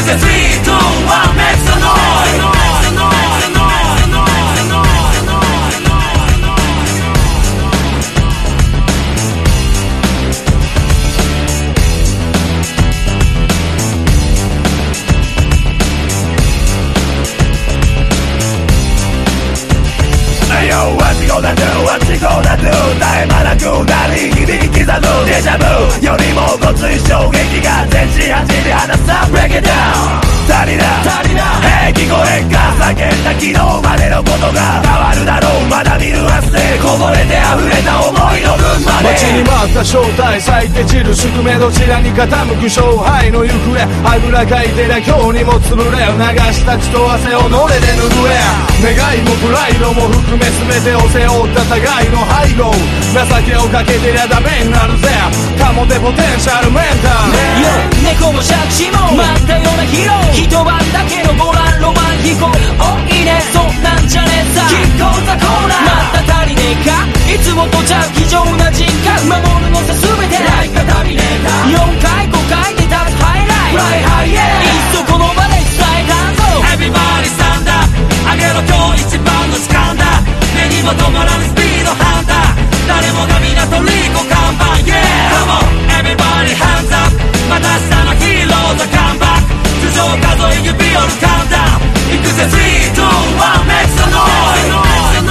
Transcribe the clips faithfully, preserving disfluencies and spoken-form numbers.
ぜスリー、ツー、ワン、メックスノイズ。 What you gonna do? What you gonna do? 絶え間なく鳴り響き刻むデジャブよりもごつい衝撃が全身走り放つ Break it down 足りな足りな Hey 聞こえんか叫んだ昨日までのことが変わるだろうまだ見ぬ明日でこぼれて溢れた思いの分まで待ちに待った正体咲いて散る宿命どちらに傾く勝敗の行方あぐらかいてりゃ今日にも潰れ流した血と汗をのれで拭え願いもプライドも含め全てを背負った互いの背後情けをかけてりゃダメになるぜ保てポテンシャルメンタル Yo 猫も借子も待ったようなヒーロー一晩だけのご覧ロマン飛行おいいねそんなんじゃねえさキッコーザコーナーまた足りねえかいつもとちゃう非常な人格守るのさ全てライカタミネーターよんかいごかいで立つハイライト Right high yeah いっそこの場で伝えたぞ Everybody stand up 上げろ今日一番の時間だ目にも止まらぬスピードハンター誰もが皆トリコ看板 Yeah Come on everybody hands up また明日のヒーローズカムバック頭上数え指折るカウンダウンいくぜスリー、ツー、ワン、メックスノイズ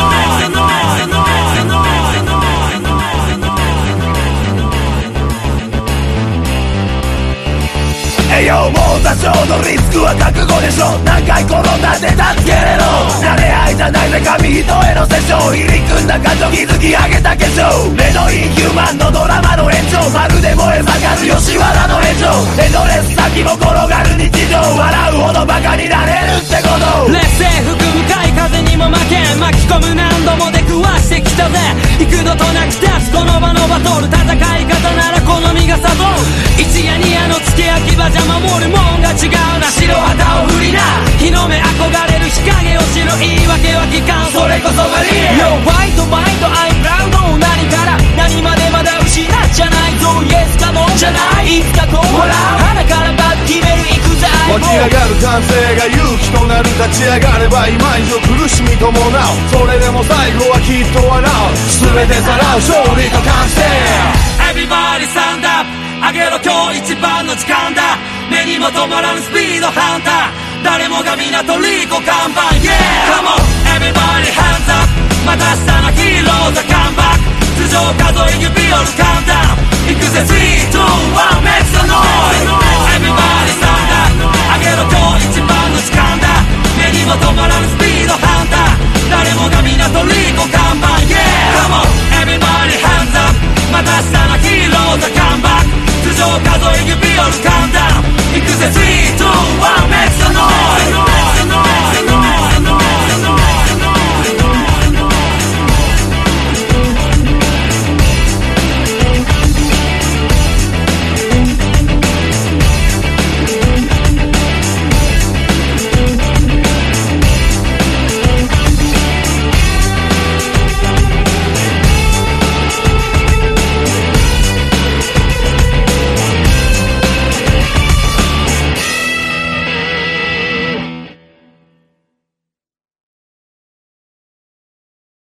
栄養も多少のリスクは覚悟でしょ何回転んだって助けれろ慣れ合いじゃないぜ紙一重の殺生入り組んだ感情築き上げた化粧目のインヒューマンのドラマの延長まるで燃え盛る吉原の炎上エンドレス先も転がる日常笑うほどバカになれるってこと劣勢吹く向かい風にも負け巻き込む何度も出くわしてきたぜ幾度となく立つこの場のバトル戦い方なら好みが誘う一夜二夜の付け焼き場じゃ守るもんが違うな白旗を振りな日の目憧れる日陰を知る言い訳は聞かんそれこそがリアル Yo white mind I'm proud 何から何までまだ失っちゃないぞ Yes か No じゃないいつかこう笑う鼻からバッ決める行くぜ湧き上がる感性が勇気となる立ち上がれば今以上苦しみ伴うそれでも最後はきっと笑う全てさらう勝利と完成 Everybody stand up 上げろ今日一番の時間だ目にも止まらぬスピードハンター誰もが皆トリコ看板 Yeah Come on everybody hands up また明日のヒーローズカムバック頭上数え指折るカウンダウンいくぜスリー、ツー、ワン、メックスノイズ Everybody stand up 上げろ今日一番の時間だ目にも止まらぬスピードハンター誰もが皆トリコ看板 Yeah Come on everybody hands up また明日のヒーローズカムバック頭上数え指折るカウンダウン